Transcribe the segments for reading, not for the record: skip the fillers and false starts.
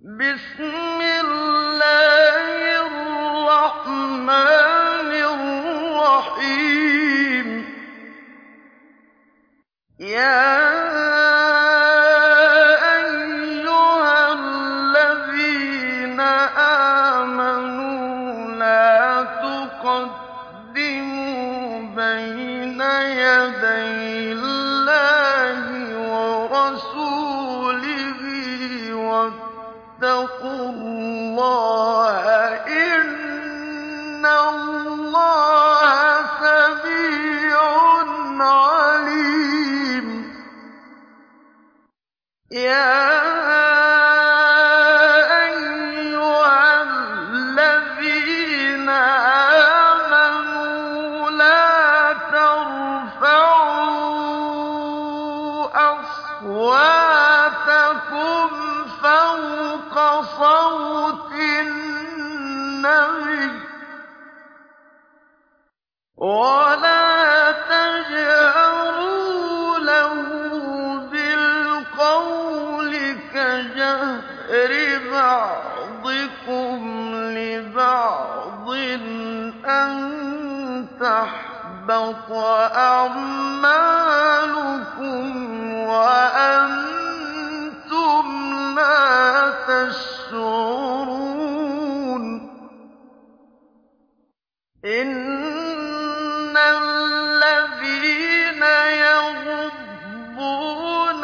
بسم الله الرحمن الرحيم يا أيها الذين آمنوا لا تقدموا بين يدي الله ورسوله واتقوا الله إن الله سميع عليم يا أيها الذين آمنوا لا ترفعوا أصواتكم فوق صوت النبي ولا تجهروا له بالقول كجهر بعضكم لبعض أن تحبط أعمالكم وأنتم لا تشعرون إن الذين يغضون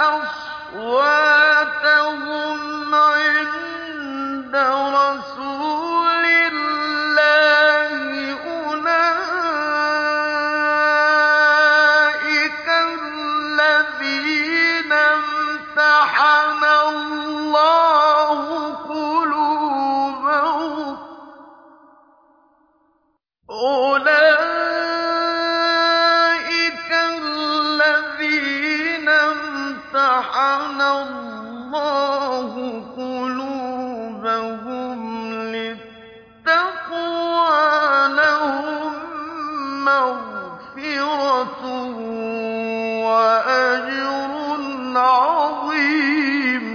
أصواتهم عند رسول الله أولئك الذين امتحن الله قلوبهم للتقوى لهم مغفرة وأجر عظيم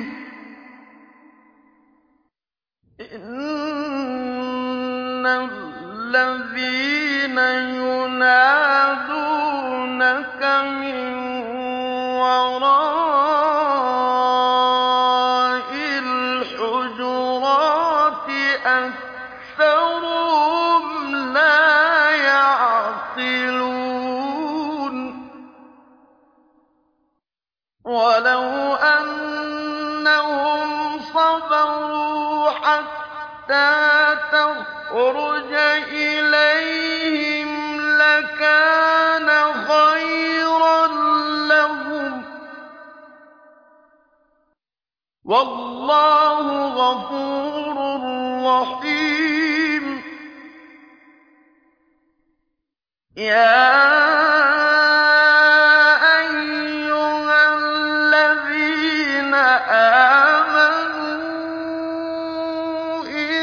إن الذين ينادونك من وراء الحجرات أكثرهم لا يعقلون ولو أنهم صبروا حتى تخرج إليهم لكان خيرا لهم والله غفور رحيم يا أيها الذين آمنوا إن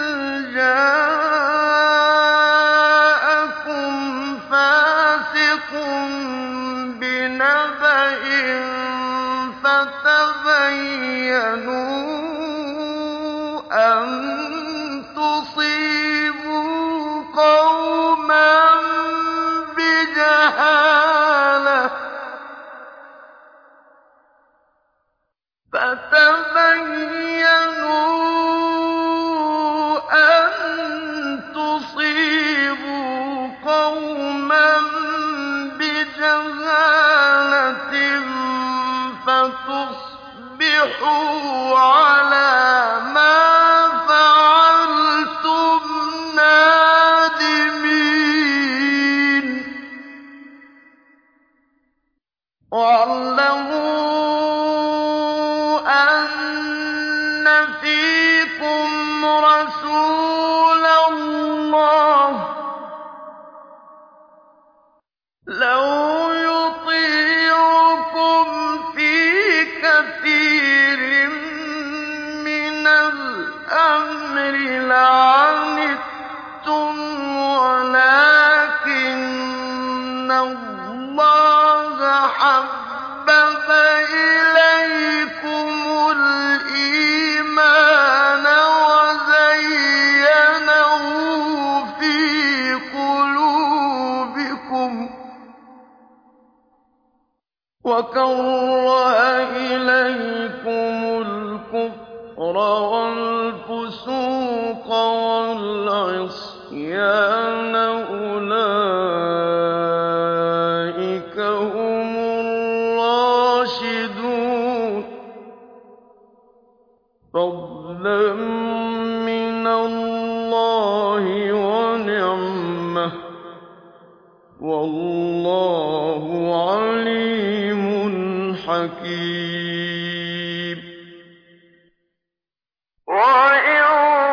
جاءكم فاسق بنبأ فتبينوا أن تصيبوا قوما بجهالة فتصبحوا على ما فعلتم نادمين واعلموا أن فيكم رسول الله لو يطيعكم في كثير من الأمر لعنتم ولكن الله حبب إليكم الإيمان وَالْفُسُوقَ وَالْعِصْيَانَ أُولَٰئِكَ هُمُ الرَّاشِدُونَ فَضْلًا مِّنَ اللَّهِ وَنِعْمَةً ۚ وَاللَّهُ عَلِيمٌ حَكِيمٌ وَإِن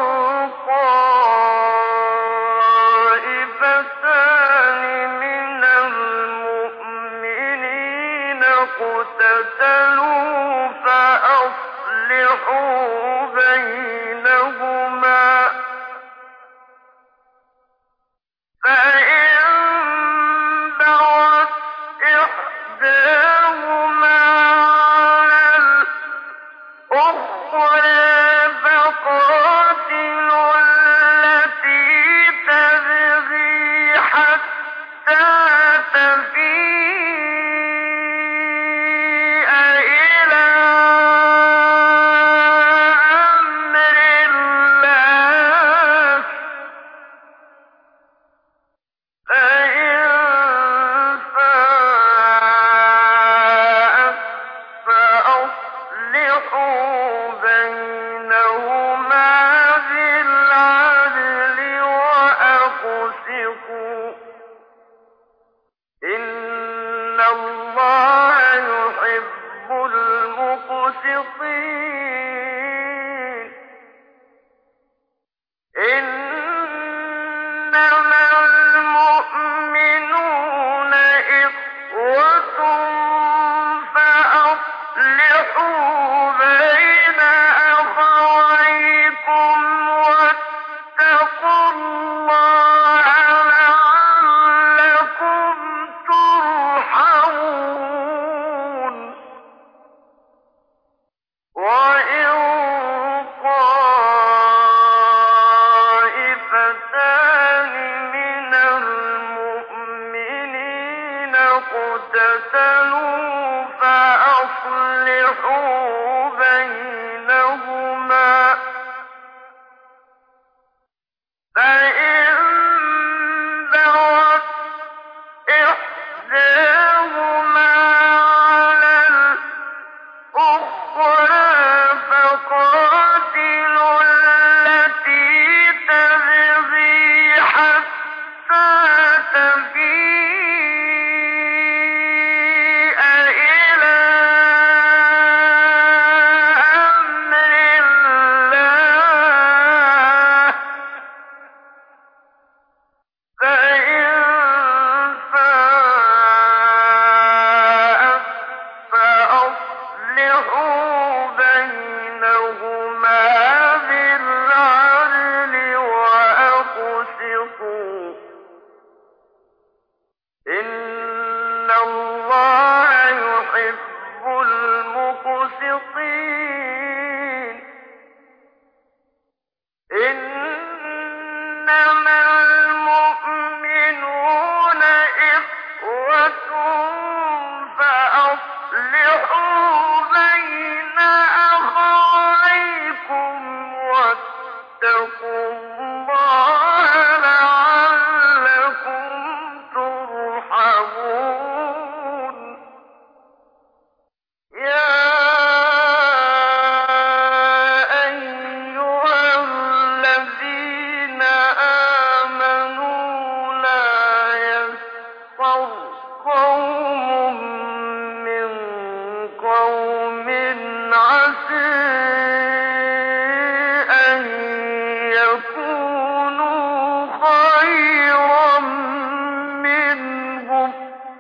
طَائِفَتَانِ مِنَ الْمُؤْمِنِينَ اقْتَتَلُوا فَأَصْلِحُوا بَيْنَهُمَا ۖ فَإِن بَغَتْ إِحْدَاهُمَا عَلَى الْأُخْرَىٰ فَقَاتِلُوا الَّتِي تَبْغِي حَتَّىٰ تَفِيءَ إِلَىٰ أَمْرِ اللَّهِ ۚ فَإِن فَاءَتْ فَأَصْلِحُوا بَيْنَهُمَا بِالْعَدْلِ وَأَقْسِطُوا ۖ إِنَّ اللَّهَ يُحِبُّ الْمُقْسِطِينَ إِنَّمَا الْمُؤْمِنُونَ إِخْوَةٌ فَأَصْلِحُوا بَيْنَ أَخَوَيْكُمْ وَاتَّقُوا اللَّهَ لَعَلَّكُمْ تُرْحَمُونَ وَإِن طَائِفَتَانِ مِنَ الْمُؤْمِنِينَ اقْتَتَلُوا فَأَصْلِحُوا بَيْنَهُمَا ۖ فَإِن بَغَتْ إِحْدَاهُمَا عَلَى الْأُخْرَىٰ فَقَاتِلُوا الَّتِي تَبْغِي حَتَّىٰ تَفِيءَ إِلَىٰ أَمْرِ اللَّهِ ۚ فَإِن فَاءَتْ فَأَصْلِحُوا بَيْنَهُمَا بِالْعَدْلِ وَأَقْسِطُوا ۖ إِنَّ اللَّهَ يُحِبُّ الْمُقْسِطِينَ إِنَّمَا الْمُؤْمِنُونَ إِخْوَةٌ فَأَصْلِحُوا بَيْنَ أَخَوَيْكُمْ وَاتَّقُوا اللَّهَ لَعَلَّكُمْ تُرْحَمُونَ يَا أَيُّهَا الَّذِينَ آمَنُوا لَا يَسْخَرْ قَوْمٌ مِّن قَوْمٍ عَسَىٰ أَن يَكُونُوا خَيْرًا مِّنْهُمْ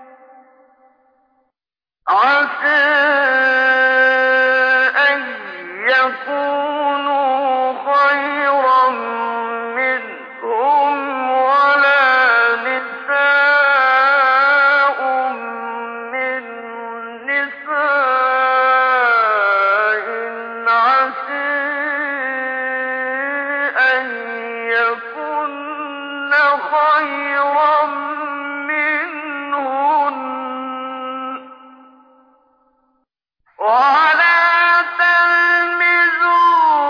وَلَا نِسَاءٌ مِّن نِّسَاءٍ عَسَىٰ أَن يَكُنَّ خَيْرًا مِّنْهُنَّ ۖ وَلَا تَلْمِزُوا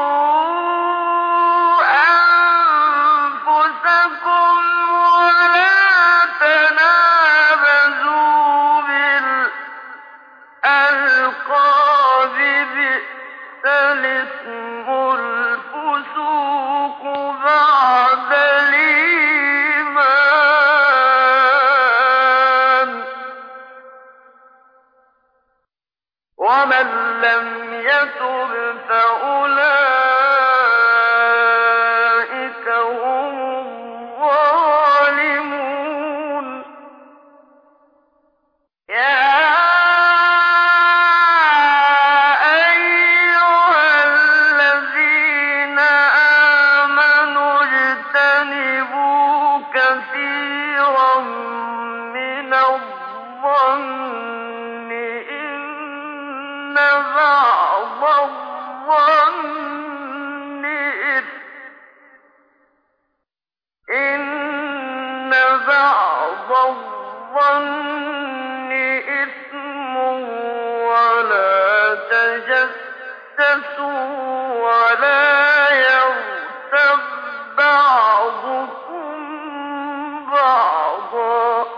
بَعْضَ الظَّنِّ إِثْمٌ وَلَا تَجَسَّسُوا وَلَا يَغْتَب بَّعْضُكُم بَعْضًا ۚ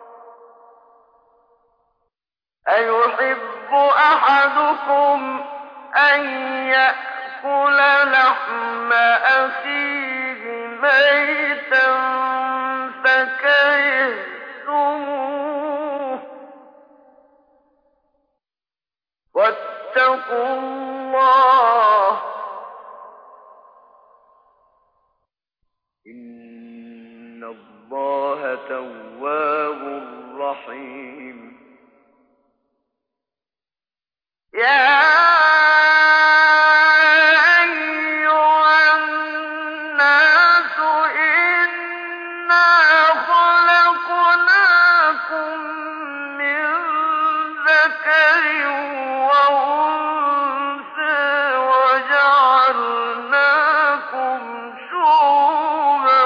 أَيُحِبُّ أَحَدُكُمْ أَن يَأْكُلَ لَحْمَ أَخِيهِ مَيْتًا فَكَرِهْتُمُوهُ ۚ وَاتَّقُوا اللَّهَ ۚ إِنَّ اللَّهَ تَوَّابٌ رَّحِيمٌ. يَا أَيُّهَا النَّاسُ إِنَّا خَلَقْنَاكُم مِّن ذَكَرٍ وَأُنثَىٰ وَجَعَلْنَاكُمْ شُعُوبًا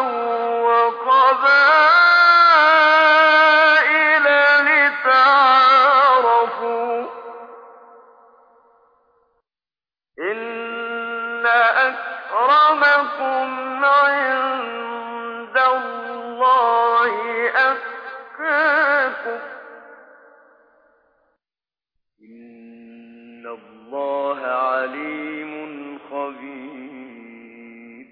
وَقَبَائِلَ لِتَعَارَفُوا ۚ إِنَّ أَكْرَمَكُمْ عِندَ اللَّهِ أَتْقَاكُمْ ۚ إِنَّ اللَّهَ عَلِيمٌ خَبِيرٌ.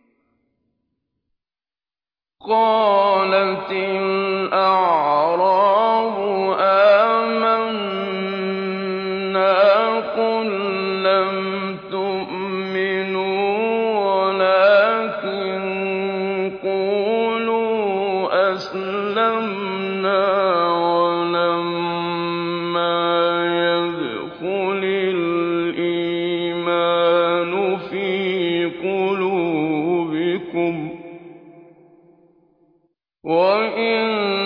قَالَتِ الْأَعْرَابُ آمَنَّا ۖ قُل لَّمْ تُؤْمِنُوا وَلَٰكِن قُولُوا أَسْلَمْنَا وَلَمَّا يَدْخُلِ الْإِيمَانُ فِي قُلُوبِكُمْ ۖ وَإِن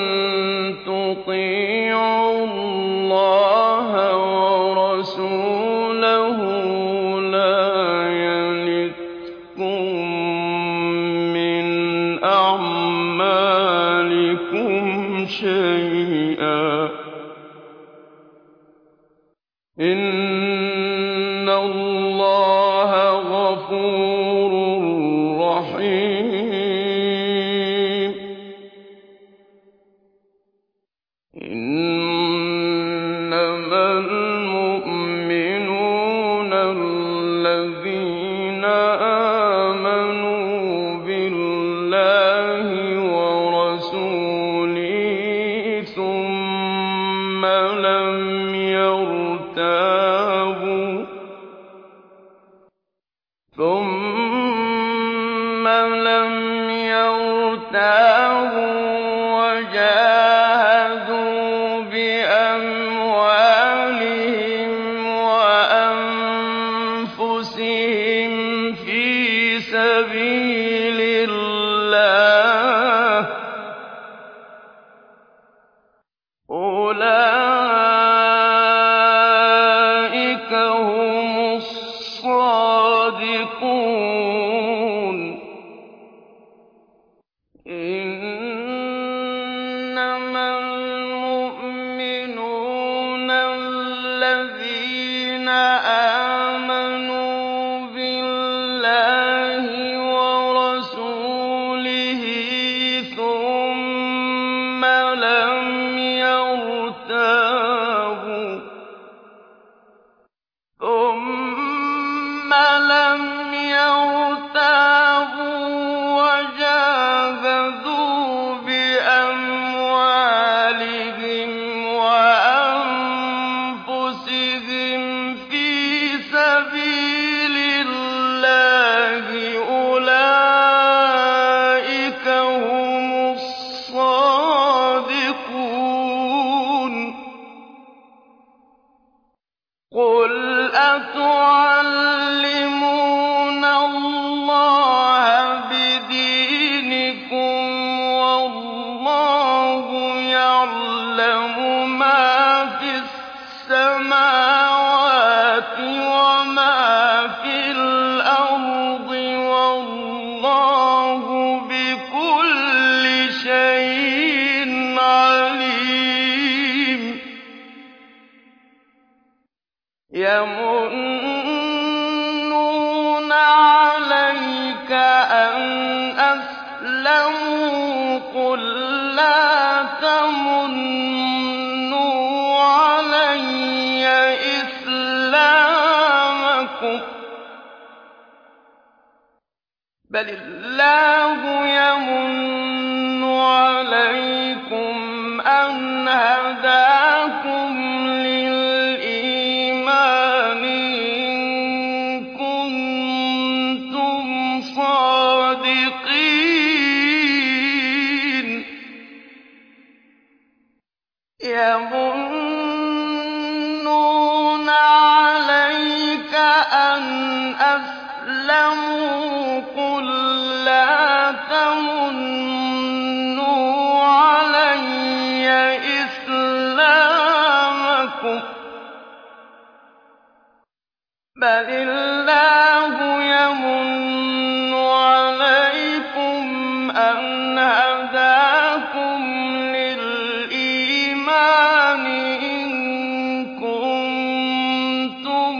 تُطِيعُوا اللَّهَ وَرَسُولَهُ لَا يَلِتْكُم مِّنْ أَعْمَالِكُمْ شَيْئًا ۚ إِنَّ اللَّهَ غَفُورٌ رَّحِيمٌ. إِنَّمَا الْمُؤْمِنُونَ الَّذِينَ آمَنُوا بِاللَّهِ وَرَسُولِهِ ثُمَّ لَمْ يَرْتَابُوا وَجَاهَدُوا بِأَمْوَالِهِمْ وَأَنفُسِهِمْ فِي سَبِيلِ اللَّهِ ۚ أُولَٰئِكَ هُمُ الصَّادِقُونَ. إِنَّمَا الْمُؤْمِنُونَ الَّذِينَ آمَنُوا بِاللَّهِ وَرَسُولِهِ ثُمَّ لَمْ يَرْتَابُوا وَجَاهَدُوا بِأَمْوَالِهِمْ وَأَنفُسِهِمْ فِي سَبِيلِ اللَّهِ ۚ أُولَٰئِكَ هُمُ الصَّادِقُونَ. قُلْ أَتُعَلِّمُونَ اللَّهَ أَنْ أَسْلَمُوا قُل لَّا تَمُنُّوا عَلَيَّ إِسْلَامَكُم بَلِ اللَّهُ يَمُنُّ عَلَيْكُمْ أَنْ هَدَاكُمْ لِلْإِيمَانِ إِن كُنتُمْ صَادِقِينَ يَمُنُّونَ عَلَيْكَ أَنْ أَسْلَمُوا قُل لَّا تَمُنُّوا عَلَيَّ إِسْلَامَكُم بَلِ اللَّهُ يَمُنُّ عَلَيْكُمْ أَنْ هَدَاكُمْ لِلْإِيمَانِ إِن كُنتُمْ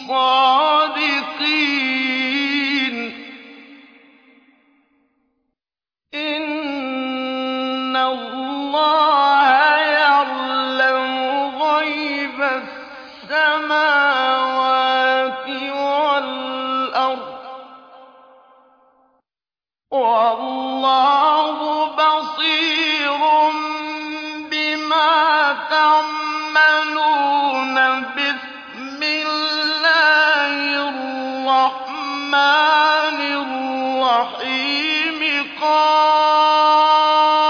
صَادِقِينَ إِنَّ اللَّهَ يَعْلَمُ غَيْبَ السَّمَاوَاتِ وَالْأَرْضِ ۚ وَاللَّهُ بَصِيرٌ بِمَا تَعْمَلُونَ بِسْمِ اللَّهِ الرَّحْمَٰنِ الرَّحِيمِ